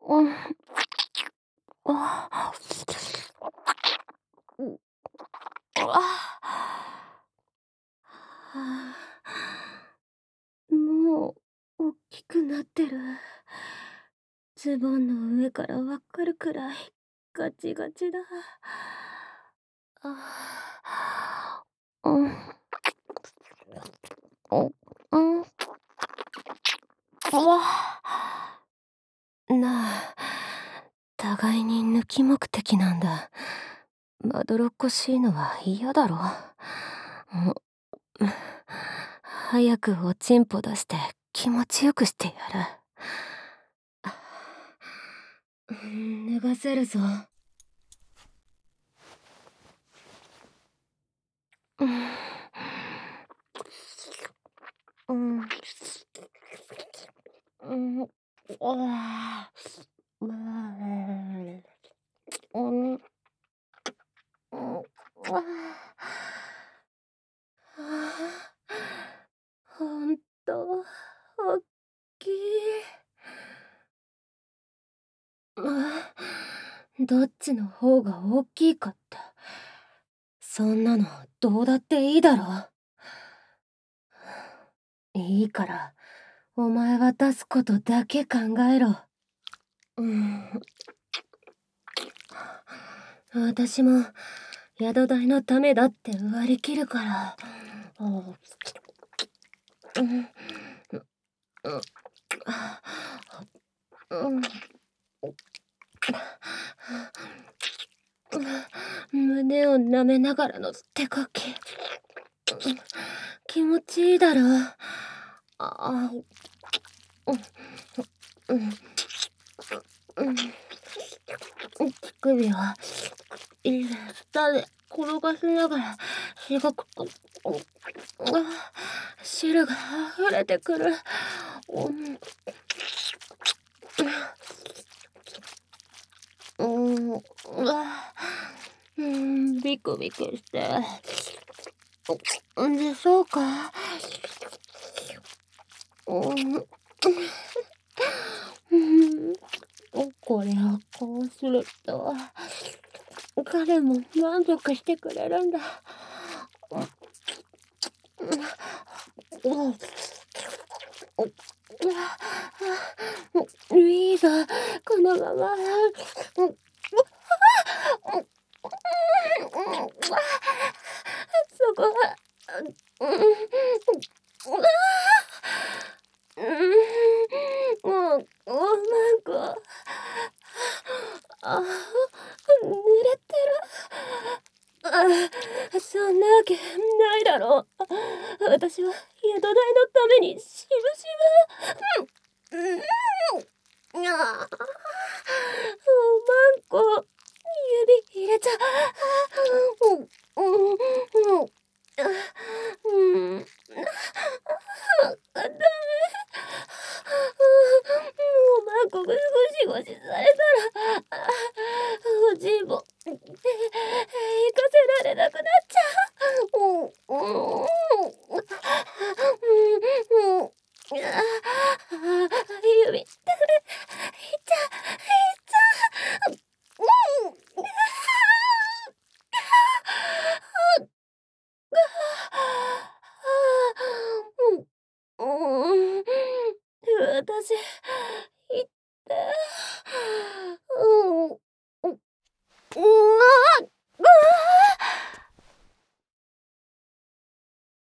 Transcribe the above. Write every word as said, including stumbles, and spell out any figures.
うん。あ。うん。ああ。はあ。もう、おっきくなってる。ズボンの上からわかるくらい、ガチガチだ。ああ。うん。おうん。うわ。なあ、互いに抜き目的なんだ。まどろっこしいのは嫌だろ。ん、早くおちんぽ出して気持ちよくしてやる。脱がせるぞ。うん。うん。うん。ああ。まあ。うん。うん。ああ。はあ。ほんと、おっきい。あ、どっちの方が大きいかって、そんなのどうだっていいだろ。いいから、お前は出すことだけ考えろ。うん。私も宿代のためだって割り切るから。うん。うん。うん。胸を舐めながらの手かき。気持ちいいだろ。ああ。うん。うん。うん。乳首は下で転がしながらしごくと、あ、汁が溢れてくる。うん。うん、うわ、うん、ビクビクして。で、そうか。うん。うん。これをこうすると、彼も満足してくれるんだ。うん。いいぞ、このまま。そこは、うん。うん、もう、おまんこ。ああ、濡れてる。あ、そんなわけないだろ。私は宿代のためにしぶしぶ。うん。うん。ああ。おまんこ、指入れちゃ。うん。うん。うん。うん。ダメ。おまんこがゴシゴシされ